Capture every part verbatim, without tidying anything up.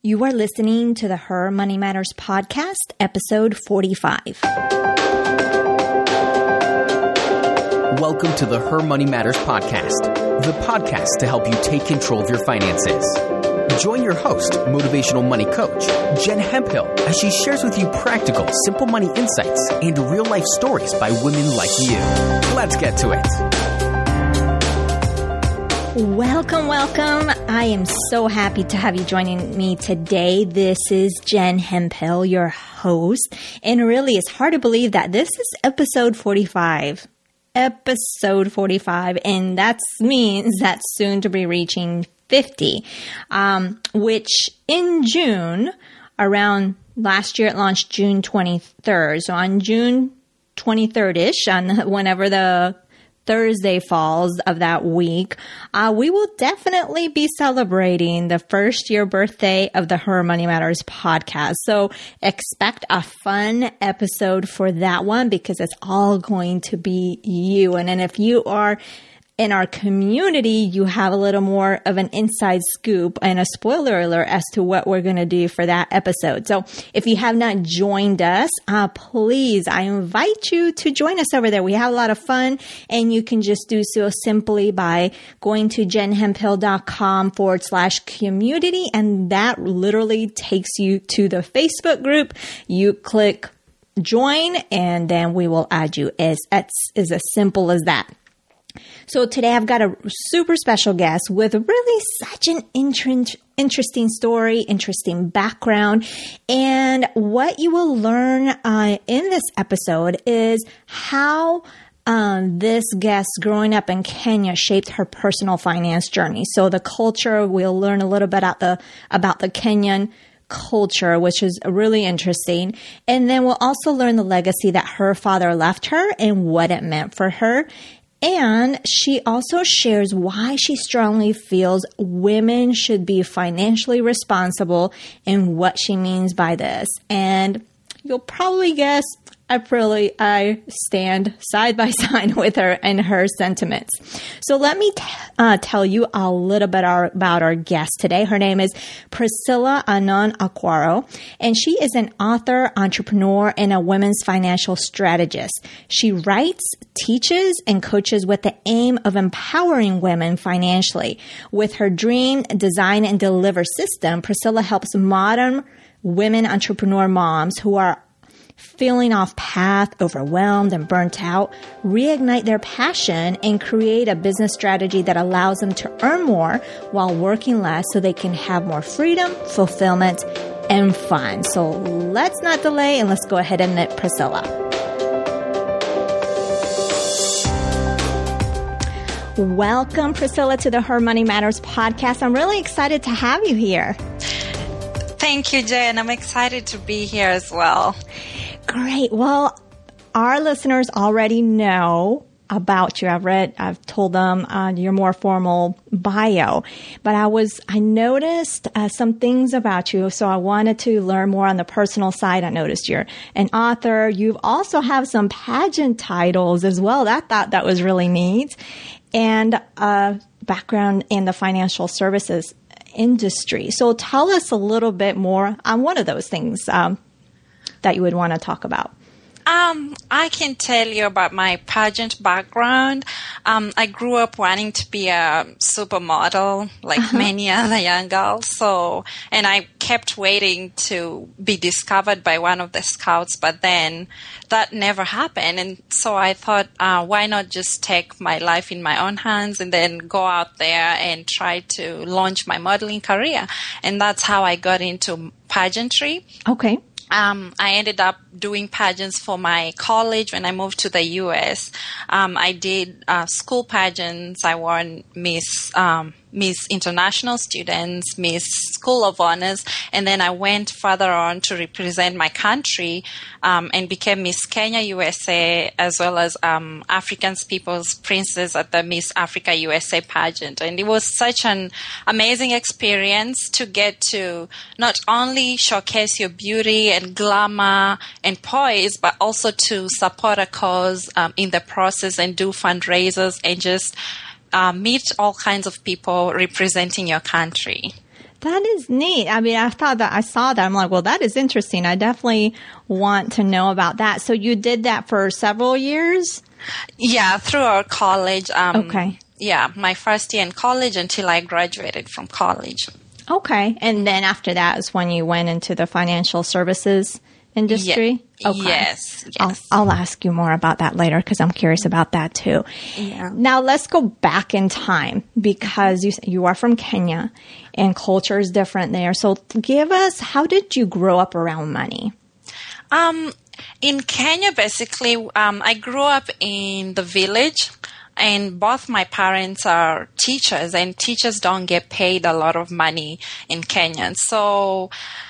You are listening to the Her Money Matters podcast, episode forty-five. Welcome to the Her Money Matters podcast, the podcast to help you take control of your finances. Join your host, motivational money coach, Jen Hemphill, as she shares with you practical, simple money insights and real-life stories by women like you. Let's get to it. Welcome, welcome. I am so happy to have you joining me today. This is Jen Hemphill, your host. And really, it's hard to believe that this is episode forty-five. Episode forty-five. And that means that's soon to be reaching fifty, um, which in June, around last year, it launched June twenty-third. So on June twenty-third-ish, on whenever the Thursday falls of that week, uh, we will definitely be celebrating the first year birthday of the Her Money Matters podcast. So expect a fun episode for that one because it's all going to be you. And then if you are in our community, you have a little more of an inside scoop and a spoiler alert as to what we're going to do for that episode. So if you have not joined us, uh, please, I invite you to join us over there. We have a lot of fun, and you can just do so simply by going to jenhemphill.com forward slash community, and that literally takes you to the Facebook group. You click join, and then we will add you. It's, it's, it's as simple as that. So today I've got a super special guest with really such an inter- interesting story, interesting background. And what you will learn uh, in this episode is how um, this guest growing up in Kenya shaped her personal finance journey. So the culture, we'll learn a little bit about the, about the Kenyan culture, which is really interesting. And then we'll also learn the legacy that her father left her and what it meant for her. And she also shares why she strongly feels women should be financially responsible and what she means by this. And you'll probably guess I probably I stand side by side with her and her sentiments. So let me t- uh, tell you a little bit our, about our guest today. Her name is Priscilla Annan-Aquaro, and she is an author, entrepreneur, and a women's financial strategist. She writes, teaches, and coaches with the aim of empowering women financially. With her Dream, Design, and Deliver system, Priscilla helps modern women entrepreneur moms who are feeling off path, overwhelmed, and burnt out, reignite their passion and create a business strategy that allows them to earn more while working less so they can have more freedom, fulfillment, and fun. So let's not delay and let's go ahead and meet Priscilla. Welcome, Priscilla, to the Her Money Matters podcast. I'm really excited to have you here. Thank you, Jen. I'm excited to be here as well. Great. Well, our listeners already know about you. I've read, I've told them uh, your more formal bio, but I was, I noticed uh, some things about you. So I wanted to learn more on the personal side. I noticed you're an author. You also have some pageant titles as well. I thought that was really neat. And a background in the financial services industry. So tell us a little bit more on one of those things um, that you would want to talk about. Um, I can tell you about my pageant background. Um, I grew up wanting to be a supermodel, like uh-huh. many other young girls. So, and I kept waiting to be discovered by one of the scouts, but then that never happened. And so I thought, uh, why not just take my life in my own hands and then go out there and try to launch my modeling career. And that's how I got into pageantry. Okay. Um, I ended up doing pageants for my college when I moved to the U S. Um, I did uh, school pageants. I won Miss um, Miss International Students, Miss School of Honors, and then I went further on to represent my country um, and became Miss Kenya U S A, as well as um, African People's Princess at the Miss Africa U S A pageant. And it was such an amazing experience to get to not only showcase your beauty and glamour and poise, but also to support a cause um, in the process and do fundraisers and just uh, meet all kinds of people representing your country. That is neat. I mean, I thought that I saw that. I'm like, well, that is interesting. I definitely want to know about that. So you did that for several years? Yeah, throughout college. Um, okay. Yeah, my first year in college until I graduated from college. Okay. And then after that is when you went into the financial services industry? Yeah. Okay. Yes. yes. I'll, I'll ask you more about that later because I'm curious about that too. Yeah. Now let's go back in time because you you are from Kenya and culture is different there. So give us, how did you grow up around money? Um, in Kenya, basically, um, I grew up in the village. And both my parents are teachers, and teachers don't get paid a lot of money in Kenya. So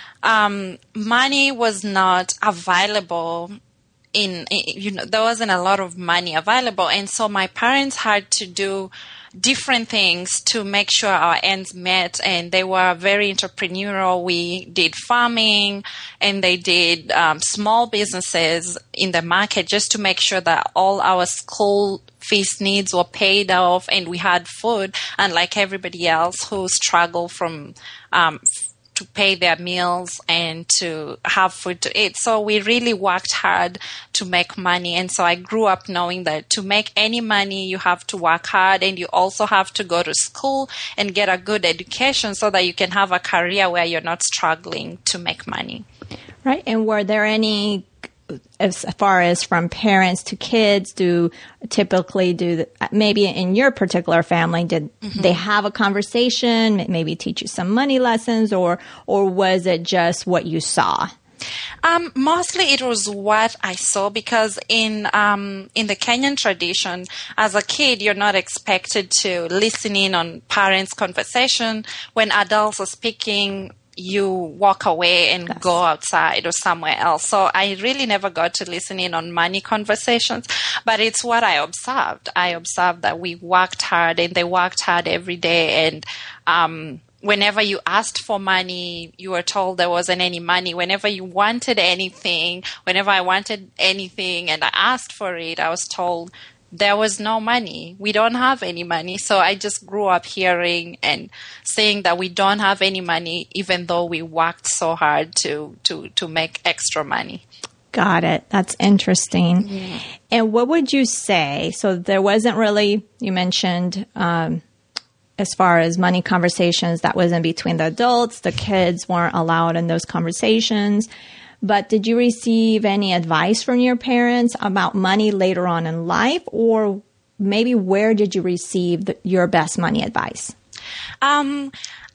um, money was not available in, you know, there wasn't a lot of money available. And so my parents had to do different things to make sure our ends met, and they were very entrepreneurial. We did farming, and they did um, small businesses in the market just to make sure that all our school fees needs were paid off and we had food, unlike everybody else who struggle from um, f- to pay their meals and to have food to eat. So we really worked hard to make money. And so I grew up knowing that to make any money, you have to work hard, and you also have to go to school and get a good education so that you can have a career where you're not struggling to make money. Right. And were there any, as far as from parents to kids, do typically do the, maybe in your particular family, did mm-hmm. they have a conversation, maybe teach you some money lessons, or or was it just what you saw? Um, mostly it was what I saw, because in um, in the Kenyan tradition, as a kid, you're not expected to listen in on parents' conversation. When adults are speaking, you walk away and yes. go outside or somewhere else. So I really never got to listen in on money conversations, but it's what I observed. I observed that we worked hard, and they worked hard every day. And um, whenever you asked for money, you were told there wasn't any money. Whenever you wanted anything, whenever I wanted anything and I asked for it, I was told there was no money. We don't have any money. So I just grew up hearing and saying that we don't have any money, even though we worked so hard to, to, to make extra money. Got it. That's interesting. Yeah. And what would you say? So there wasn't really, you mentioned, um, as far as money conversations, that wasn't between the adults. The kids weren't allowed in those conversations. But did you receive any advice from your parents about money later on in life, or maybe where did you receive the, your best money advice? Um,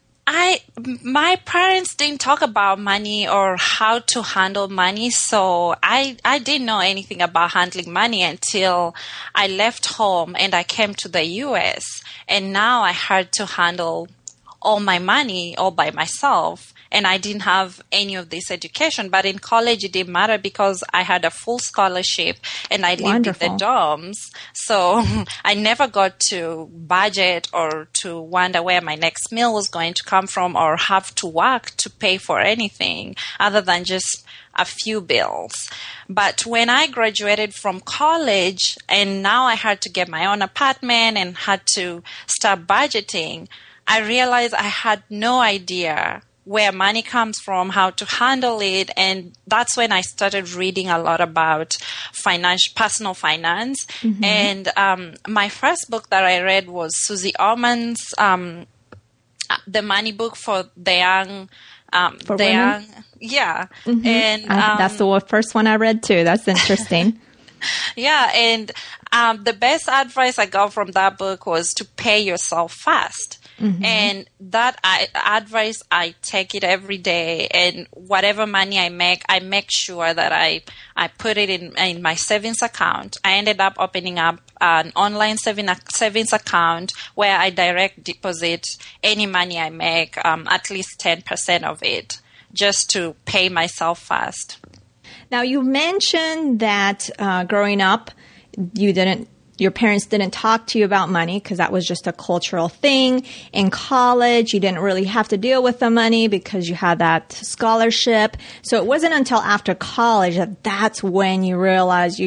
I my parents didn't talk about money or how to handle money, so I I didn't know anything about handling money until I left home and I came to the U S, and now I had to handle all my money all by myself. And I didn't have any of this education. But in college, it didn't matter because I had a full scholarship and I lived Wonderful. in the dorms. So I never got to budget or to wonder where my next meal was going to come from or have to work to pay for anything other than just a few bills. But when I graduated from college and now I had to get my own apartment and had to start budgeting, I realized I had no idea where money comes from, how to handle it. And that's when I started reading a lot about finance, personal finance. Mm-hmm. And um, my first book that I read was Susie Orman's um, The Money Book for the Young. Um, for the women? young, yeah. Mm-hmm. And I, um, that's the first one I read too. That's interesting. Yeah, and um, the best advice I got from that book was to pay yourself fast. Mm-hmm. And that I, advice, I take it every day. And whatever money I make, I make sure that I, I put it in, in my savings account. I ended up opening up an online saving, savings account where I direct deposit any money I make, um, at least ten percent of it, just to pay myself fast. Now, you mentioned that uh, growing up, you didn't your parents didn't talk to you about money because that was just a cultural thing. In college, you didn't really have to deal with the money because you had that scholarship. So it wasn't until after college that that's when you realized you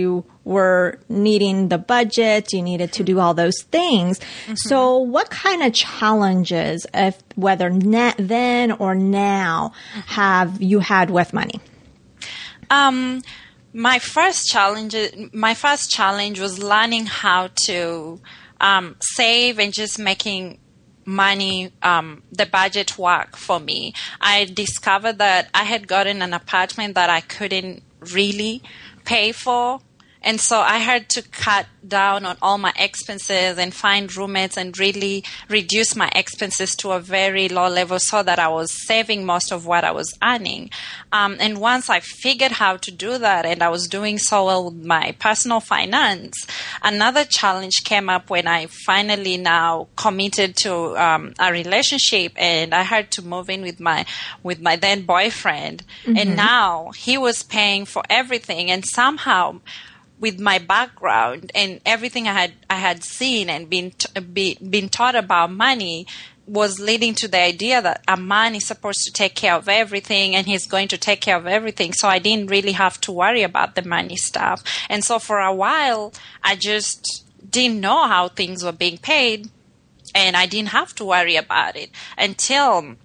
were needing the budget, you needed to do all those things. Mm-hmm. So what kind of challenges, if whether na- then or now, have you had with money? Um, my first challenge, my first challenge was learning how to um, save and just making money, um, the budget work for me. I discovered that I had gotten an apartment that I couldn't really pay for. And so I had to cut down on all my expenses and find roommates and really reduce my expenses to a very low level so that I was saving most of what I was earning. Um, and once I figured how to do that and I was doing so well with my personal finance, another challenge came up when I finally now committed to um, a relationship and I had to move in with my with my then boyfriend. Mm-hmm. And now he was paying for everything, and somehow with my background and everything I had I had seen and been t- be, been taught about money was leading to the idea that a man is supposed to take care of everything and he's going to take care of everything. So I didn't really have to worry about the money stuff. And so for a while, I just didn't know how things were being paid and I didn't have to worry about it until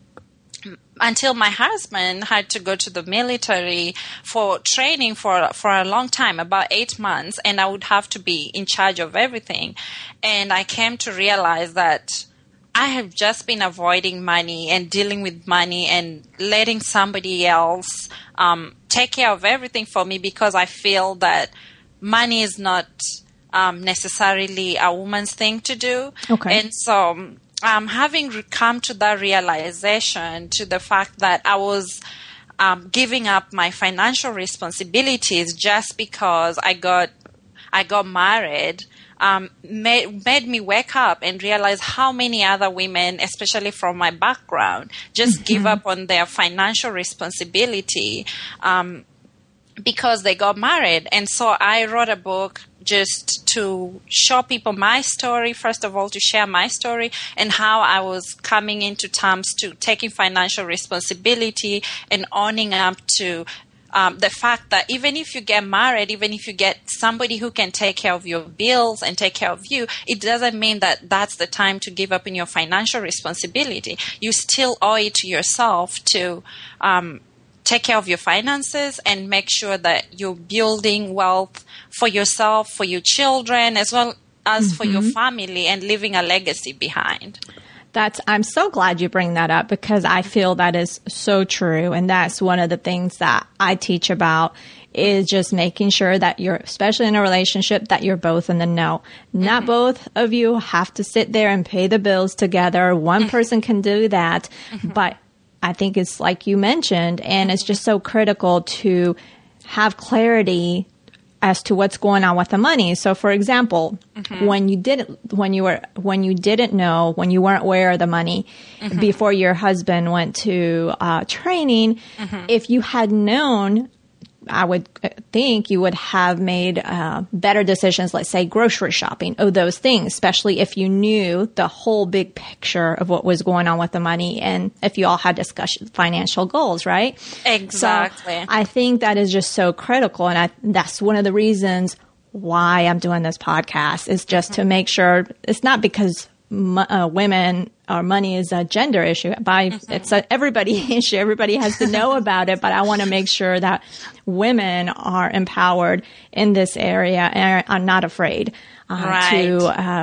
until my husband had to go to the military for training for for a long time, about eight months, and I would have to be in charge of everything. And I came to realize that I have just been avoiding money and dealing with money and letting somebody else um, take care of everything for me because I feel that money is not um, necessarily a woman's thing to do. Okay. And so Um, having re- come to that realization, to the fact that I was um, giving up my financial responsibilities just because I got I got married, um, made, made me wake up and realize how many other women, especially from my background, just mm-hmm. give up on their financial responsibility um, because they got married. And so I wrote a book just to show people my story, first of all, to share my story and how I was coming into terms to taking financial responsibility and owning up to um, the fact that even if you get married, even if you get somebody who can take care of your bills and take care of you, it doesn't mean that that's the time to give up in your financial responsibility. You still owe it to yourself to um, take care of your finances and make sure that you're building wealth for yourself, for your children, as well as mm-hmm. for your family, and leaving a legacy behind. That's, I'm so glad you bring that up because I feel that is so true. And that's one of the things that I teach about is just making sure that you're, especially in a relationship, that you're both in the know. Not mm-hmm. both of you have to sit there and pay the bills together. One mm-hmm. person can do that, mm-hmm. but I think it's like you mentioned, and it's just so critical to have clarity as to what's going on with the money. So, for example, mm-hmm. when you didn't, when you were, when you didn't know, when you weren't aware of the money mm-hmm. before your husband went to uh, training, mm-hmm. if you had known, I would think you would have made uh, better decisions, let's say grocery shopping, or those things, especially if you knew the whole big picture of what was going on with the money and if you all had discussion financial goals, right? Exactly. So I think that is just so critical. And I, that's one of the reasons why I'm doing this podcast is just mm-hmm. to make sure it's not because Uh, women or money is a gender issue. By mm-hmm. it's an everybody issue. Everybody has to know about it. But I want to make sure that women are empowered in this area and are not afraid uh, right. to uh,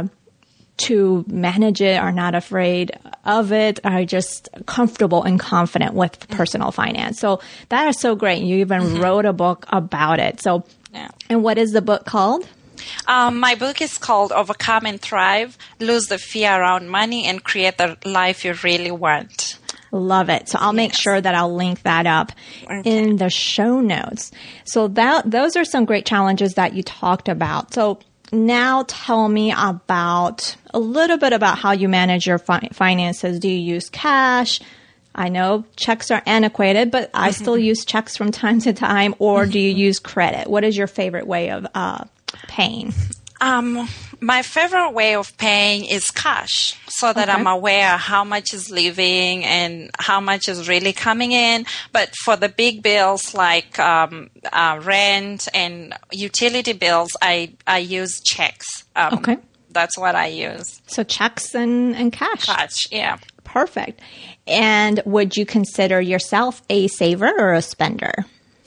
to manage it, are not afraid of it, are just comfortable and confident with personal finance. So that is so great. You even mm-hmm. wrote a book about it. So, yeah. And what is the book called? Um, my book is called Overcome and Thrive, Lose the Fear Around Money and Create the Life You Really Want. Love it. So I'll make yes. sure that I'll link that up okay. in the show notes. So that those are some great challenges that you talked about. So now tell me about a little bit about how you manage your fi- finances. Do you use cash? I know checks are antiquated, but I mm-hmm. still use checks from time to time. Or do you use credit? What is your favorite way of uh paying? Um, My favorite way of paying is cash, so that Okay. I'm aware how much is leaving and how much is really coming in. But for the big bills like um, uh, rent and utility bills, I, I use checks. Um, Okay. That's what I use. So checks and, and cash. Cash, yeah. Perfect. And would you consider yourself a saver or a spender?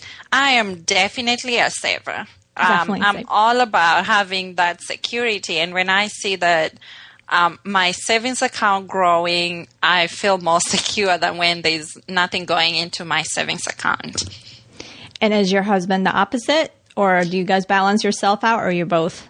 I am definitely a saver. Definitely Um, I'm saver. all about having that security. And when I see that um, my savings account growing, I feel more secure than when there's nothing going into my savings account. And is your husband the opposite? Or do you guys balance yourself out, or you're both?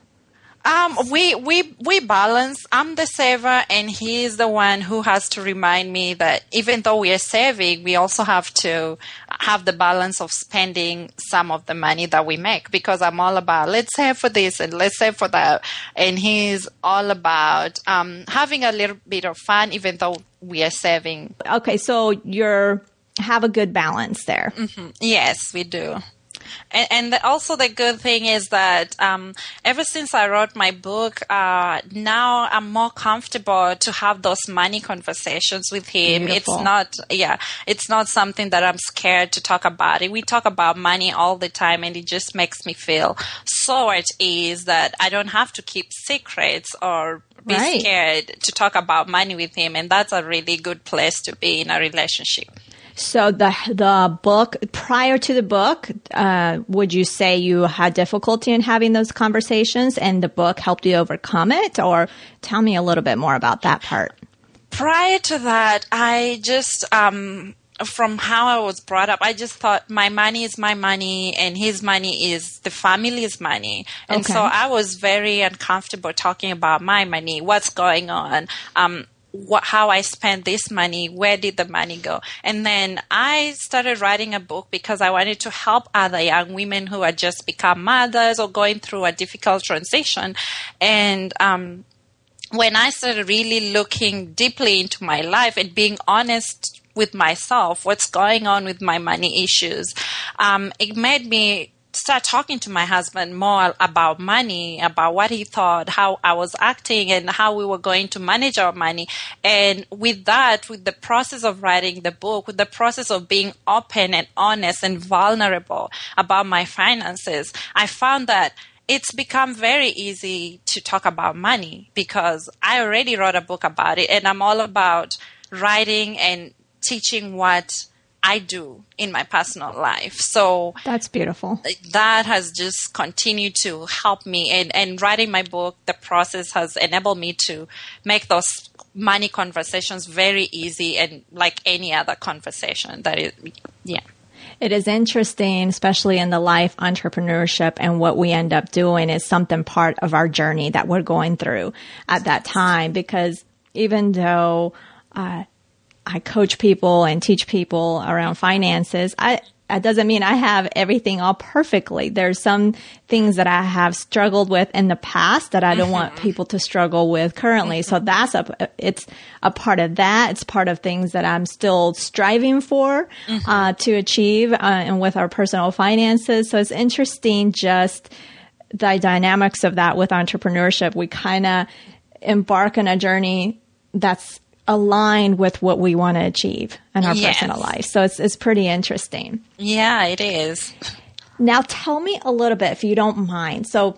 Um, we, we, we balance. I'm the saver, and he's the one who has to remind me that even though we are saving, we also have to have the balance of spending some of the money that we make, because I'm all about let's save for this and let's save for that. And he's all about um, having a little bit of fun, even though we are saving. Okay, so you're have a good balance there. Yes, we do. And, and the, also the good thing is that um, ever since I wrote my book, uh, now I'm more comfortable to have those money conversations with him. Beautiful. It's not, yeah, it's not something that I'm scared to talk about. It. We talk about money all the time, and it just makes me feel so at ease that I don't have to keep secrets or be Right. scared to talk about money with him. And that's a really good place to be in a relationship. So the the book, prior to the book, uh, would you say you had difficulty in having those conversations, and the book helped you overcome it? Or tell me a little bit more about that part. Prior to that, I just, um, from how I was brought up, I just thought my money is my money and his money is the family's money. And Okay. so I was very uncomfortable talking about my money, what's going on, um, what, how I spent this money, where did the money go? And then I started writing a book because I wanted to help other young women who had just become mothers or going through a difficult transition. And, um, when I started really looking deeply into my life and being honest with myself, what's going on with my money issues, um, it made me start talking to my husband more about money, about what he thought, how I was acting, and how we were going to manage our money. And with that, with the process of writing the book, with the process of being open and honest and vulnerable about my finances, I found that it's become very easy to talk about money because I already wrote a book about it, and I'm all about writing and teaching what I do in my personal life. So That's beautiful. that has just continued to help me. And, and writing my book, the process has enabled me to make those money conversations very easy and like any other conversation that is, yeah. It is interesting, especially in the life entrepreneurship, and what we end up doing is something part of our journey that we're going through at that time. Because even though uh, I coach people and teach people around finances, I that doesn't mean I have everything all perfectly. There's some things that I have struggled with in the past that I don't want people to struggle with currently. So that's a, it's a part of that. It's part of things that I'm still striving for, uh, to achieve, uh, and with our personal finances. So it's interesting just the dynamics of that with entrepreneurship. We kind of embark on a journey that's aligned with what we want to achieve in our Yes. personal life. So it's it's pretty interesting. Yeah, it is. Now tell me a little bit, if you don't mind. So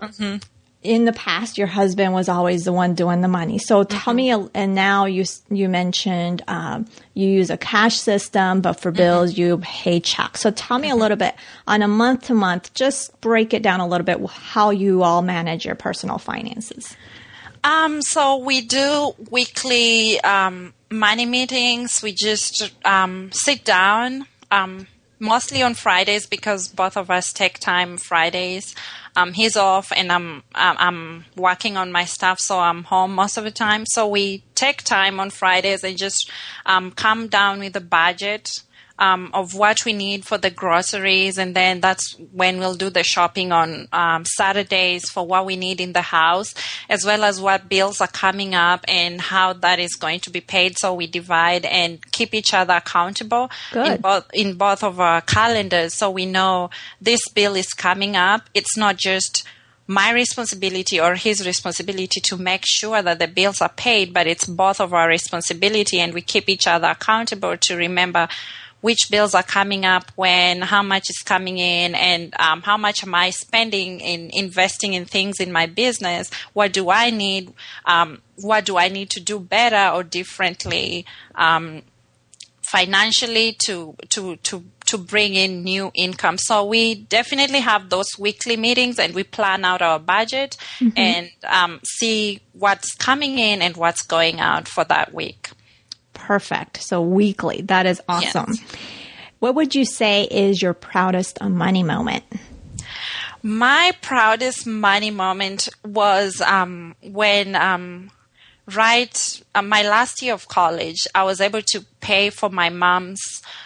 in the past, your husband was always the one doing the money. So tell me, a- and now you s- you mentioned um, you use a cash system, but for bills you pay checks. So tell me a little bit on a month to month. Just break it down a little bit how you all manage your personal finances. Um, so we do weekly um, money meetings. We just um, sit down, um, mostly on Fridays because both of us take time Fridays. Um, he's off, and I'm I'm I'm working on my stuff, so I'm home most of the time. So we take time on Fridays and just um, come down with a budget. Um, of what we need for the groceries, and then that's when we'll do the shopping on um, Saturdays for what we need in the house, as well as what bills are coming up and how that is going to be paid. So we divide and keep each other accountable in Good. both in both of our calendars, so we know this bill is coming up. It's not just my responsibility or his responsibility to make sure that the bills are paid, but it's both of our responsibility, and we keep each other accountable to remember which bills are coming up when, how much is coming in, and um, how much am I spending in investing in things in my business? What do I need? Um, what do I need to do better or differently um, financially to to to to bring in new income? So we definitely have those weekly meetings, and we plan out our budget mm-hmm. and um, see what's coming in and what's going out for that week. Perfect. So weekly. That is awesome. Yes. What would you say is your proudest money moment? My proudest money moment was um, when, um, right, uh, my last year of college, I was able to pay for my mom's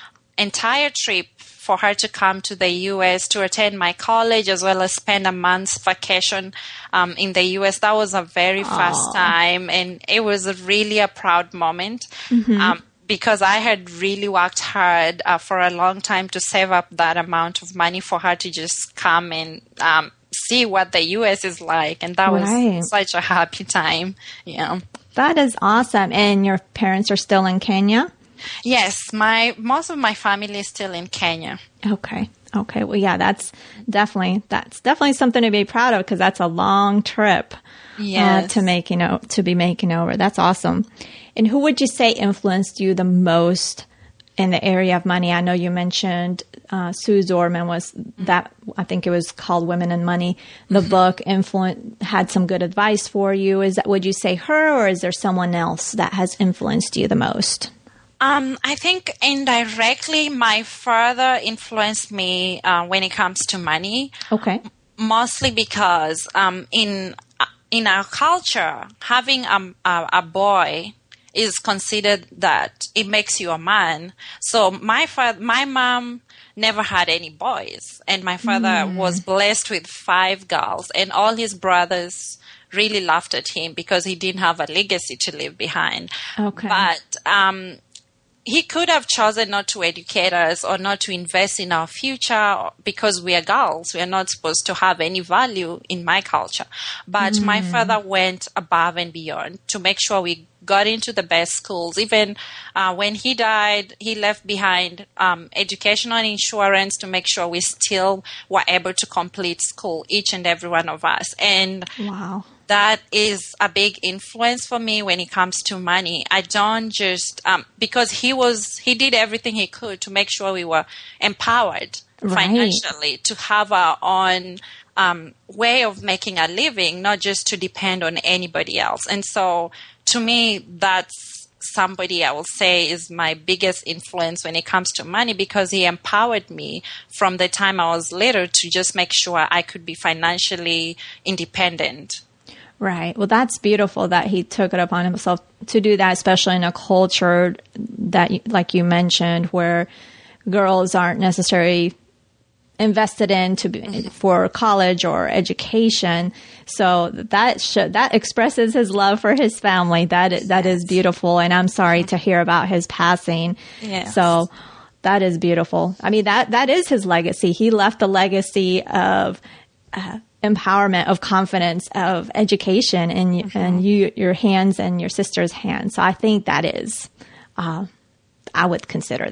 entire trip for her to come to the U S to attend my college, as well as spend a month's vacation um, in the U S. That was a very Aww. fast time, and it was a really a proud moment mm-hmm. um, because I had really worked hard uh, for a long time to save up that amount of money for her to just come and um, see what the U S is like, and that right. was such a happy time. Yeah, that is awesome. And your parents are still in Kenya? Yes, my most of my family is still in Kenya. Okay. Okay. Well, yeah, that's definitely that's definitely something to be proud of, because that's a long trip yes. uh, to make, you know, to be making over. That's awesome. And who would you say influenced you the most in the area of money? I know you mentioned uh, Sue Zorman was that, I think it was called Women and Money. The mm-hmm. book influence had some good advice for you. Is that, would you say her, or is there someone else that has influenced you the most? Um, I think indirectly, my father influenced me uh, when it comes to money. Okay. Mostly because um, in in our culture, having a, a, a boy is considered that it makes you a man. So my father, my mom never had any boys, and my father mm. was blessed with five girls, and all his brothers really laughed at him because he didn't have a legacy to leave behind. Okay. But um, he could have chosen not to educate us or not to invest in our future because we are girls. We are not supposed to have any value in my culture. But mm. my father went above and beyond to make sure we got into the best schools. Even uh, when he died, he left behind um, educational and insurance to make sure we still were able to complete school, each and every one of us. And wow. that is a big influence for me when it comes to money. I don't just, um, because he was, he did everything he could to make sure we were empowered right. financially to have our own um, way of making a living, not just to depend on anybody else. And so to me, that's somebody I will say is my biggest influence when it comes to money, because he empowered me from the time I was little to just make sure I could be financially independent. Right. Well, that's beautiful that he took it upon himself to do that, especially in a culture that, like you mentioned, where girls aren't necessarily invested in to be, for college or education. So that should, that expresses his love for his family. That is, that is beautiful. And I'm sorry to hear about his passing. Yes. So that is beautiful. I mean, that that is his legacy. He left a legacy of uh, empowerment, of confidence, of education in mm-hmm. and you, your hands and your sister's hands. So I think that is, uh, I would consider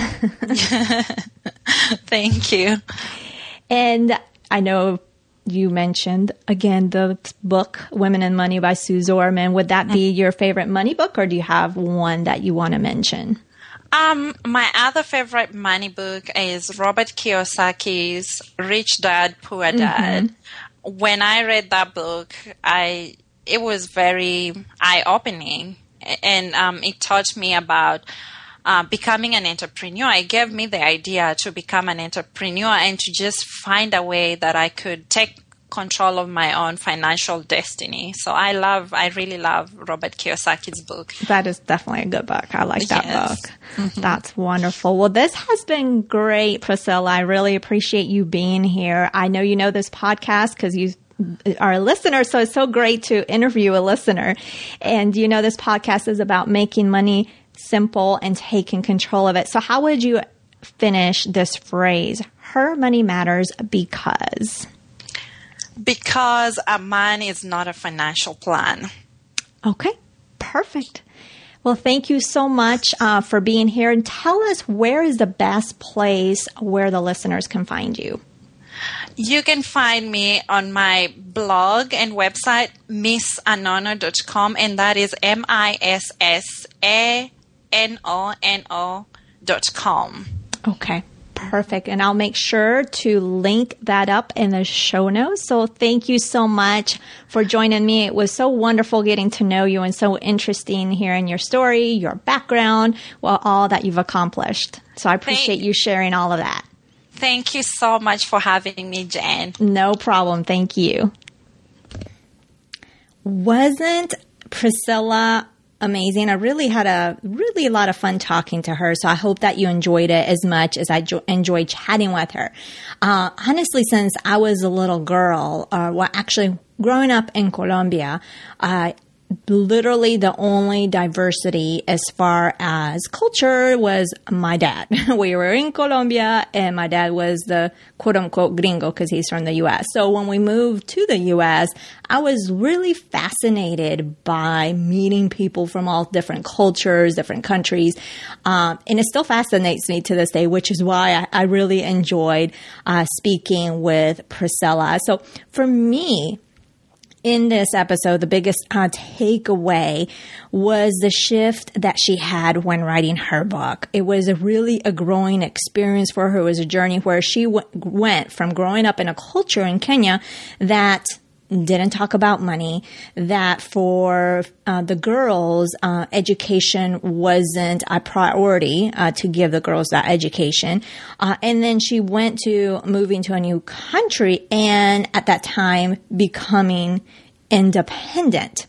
that. Thank you. And I know you mentioned, again, the book, Women and Money by Sue Zorman. Would that be your favorite money book, or do you have one that you want to mention? Um, my other favorite money book is Robert Kiyosaki's Rich Dad, Poor Dad. Mm-hmm. When I read that book, I it was very eye-opening, and um, it taught me about Uh, becoming an entrepreneur. It gave me the idea to become an entrepreneur and to just find a way that I could take control of my own financial destiny. So I love, I really love Robert Kiyosaki's book. That is definitely a good book. I like that yes. book. Mm-hmm. That's wonderful. Well, this has been great, Priscilla. I really appreciate you being here. I know you know this podcast because you are a listener, so it's so great to interview a listener. And you know this podcast is about making money simple and taking control of it. So how would you finish this phrase? Her money matters because. Because uh, mine is not a financial plan. Okay, perfect. Well, thank you so much uh, for being here. And tell us, where is the best place where the listeners can find you? You can find me on my blog and website, miss anono dot com, and that is M I S S A N O N O dot com. Okay. Perfect. And I'll make sure to link that up in the show notes. So thank you so much for joining me. It was so wonderful getting to know you and so interesting hearing your story, your background, well, all that you've accomplished. So I appreciate you sharing all of that. Thank you so much for having me, Jen. No problem. Thank you. Wasn't Priscilla amazing? I really had a really a lot of fun talking to her. So I hope that you enjoyed it as much as I jo- enjoyed chatting with her. Uh, honestly, since I was a little girl, uh, well, actually growing up in Colombia, uh, literally the only diversity as far as culture was my dad. We were in Colombia and my dad was the quote unquote gringo because he's from the U S. So when we moved to the U S, I was really fascinated by meeting people from all different cultures, different countries. Um, and it still fascinates me to this day, which is why I, I really enjoyed uh, speaking with Priscilla. So for me, in this episode, the biggest uh, takeaway was the shift that she had when writing her book. It was a really a growing experience for her. It was a journey where she w- went from growing up in a culture in Kenya that didn't talk about money, that for uh, the girls, uh, education wasn't a priority uh, to give the girls that education. Uh, and then she went to moving to a new country and at that time becoming independent.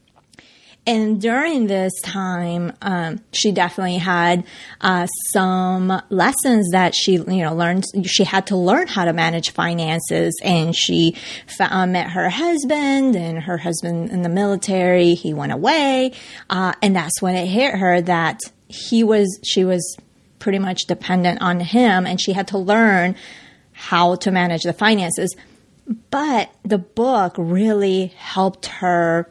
And during this time, um, she definitely had uh, some lessons that she, you know, learned. She had to learn how to manage finances, and she found, met her husband, and her husband in the military. He went away, uh, and that's when it hit her that he was, she was pretty much dependent on him, and she had to learn how to manage the finances. But the book really helped her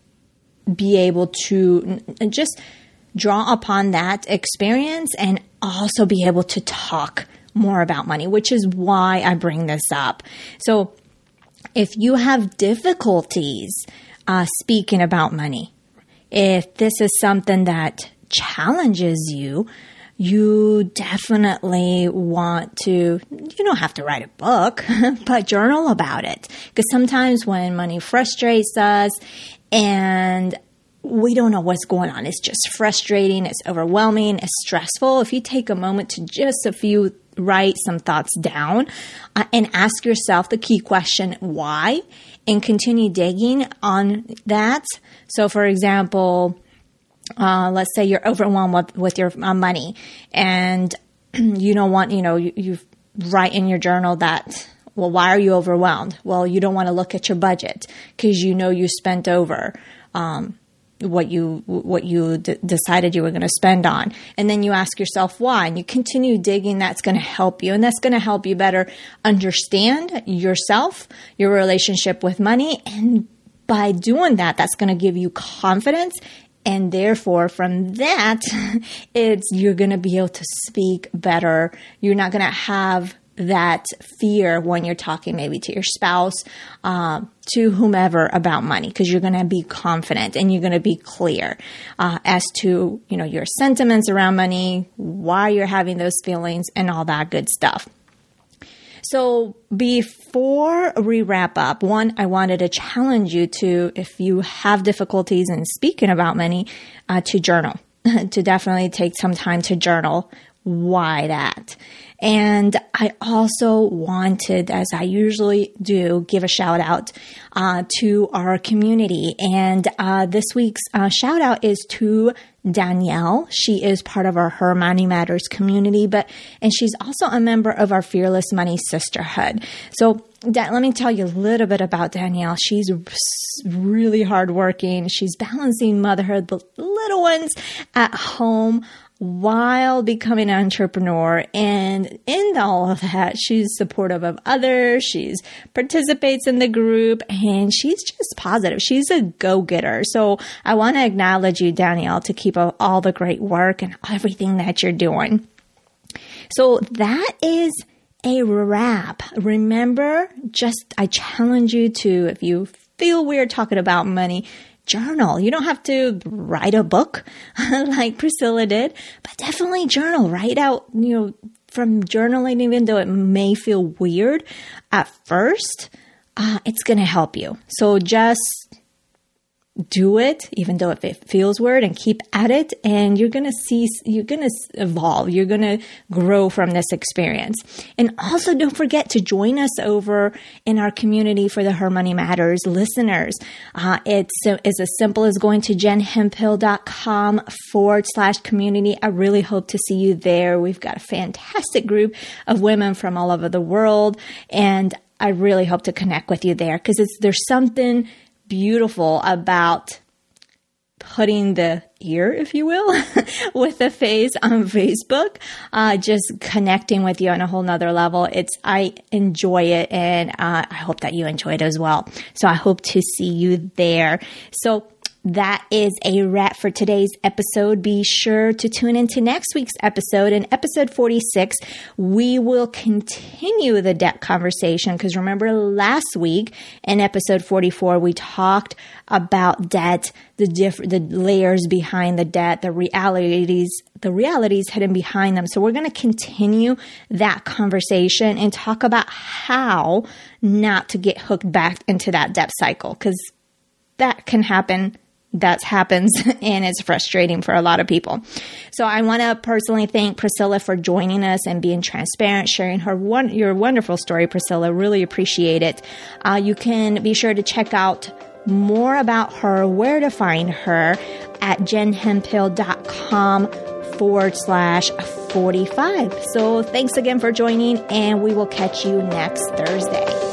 be able to just draw upon that experience and also be able to talk more about money, which is why I bring this up. So if you have difficulties uh, speaking about money, if this is something that challenges you, you definitely want to, you don't have to write a book, but journal about it. Because sometimes when money frustrates us and we don't know what's going on, it's just frustrating, it's overwhelming, it's stressful. If you take a moment to just a few, write some thoughts down uh, and ask yourself the key question, why? And continue digging on that. So for example, Uh, let's say you're overwhelmed with, with your uh, money and you don't want, you know, you, you write in your journal that, well, why are you overwhelmed? Well, you don't want to look at your budget because you know you spent over um, what you what you d- decided you were going to spend on. And then you ask yourself why, and you continue digging. That's going to help you, and that's going to help you better understand yourself, your relationship with money. And by doing that, that's going to give you confidence. And therefore, from that, it's you're going to be able to speak better. You're not going to have that fear when you're talking maybe to your spouse, uh, to whomever about money, because you're going to be confident and you're going to be clear uh, as to, you know, your sentiments around money, why you're having those feelings, and all that good stuff. So before we wrap up, one, I wanted to challenge you to, if you have difficulties in speaking about money, uh, to journal, to definitely take some time to journal. Why that? And I also wanted, as I usually do, give a shout out uh, to our community. And uh, this week's uh, shout out is to Danielle. She is part of our Her Money Matters community, but and she's also a member of our Fearless Money Sisterhood. So that, let me tell you a little bit about Danielle. She's really hardworking. She's balancing motherhood, the little ones at home, while becoming an entrepreneur. And in all of that, she's supportive of others. She's participates in the group, and she's just positive. She's a go-getter. So I want to acknowledge you, Danielle, to keep up all the great work and everything that you're doing. So that is a wrap. Remember, just I challenge you to, if you feel weird talking about money, journal. You don't have to write a book like Priscilla did, but definitely journal. Write out, you know, from journaling, even though it may feel weird at first, uh, it's going to help you. So just do it, even though if it feels weird, and keep at it, and you're going to see, you're going to evolve. You're going to grow from this experience. And also don't forget to join us over in our community for the Her Money Matters listeners. Uh, it's, it's as simple as going to jenhemphill.com forward slash community. I really hope to see you there. We've got a fantastic group of women from all over the world, and I really hope to connect with you there, because it's, there's something beautiful about putting the ear, if you will, with the face on Facebook, uh, just connecting with you on a whole nother level. It's, I enjoy it, and uh, I hope that you enjoy it as well. So I hope to see you there. So that is a wrap for today's episode. Be sure to tune into next week's episode. In episode forty-six, we will continue the debt conversation, because remember last week in episode forty-four, we talked about debt, the diff- the layers behind the debt, the realities, the realities hidden behind them. So we're going to continue that conversation and talk about how not to get hooked back into that debt cycle, because that can happen. That happens, and it's frustrating for a lot of people. So I want to personally thank Priscilla for joining us and being transparent, sharing her one, your wonderful story, Priscilla. Really appreciate it. Uh, you can be sure to check out more about her, where to find her, at jenhemphill.com forward slash 45. So thanks again for joining, and we will catch you next Thursday.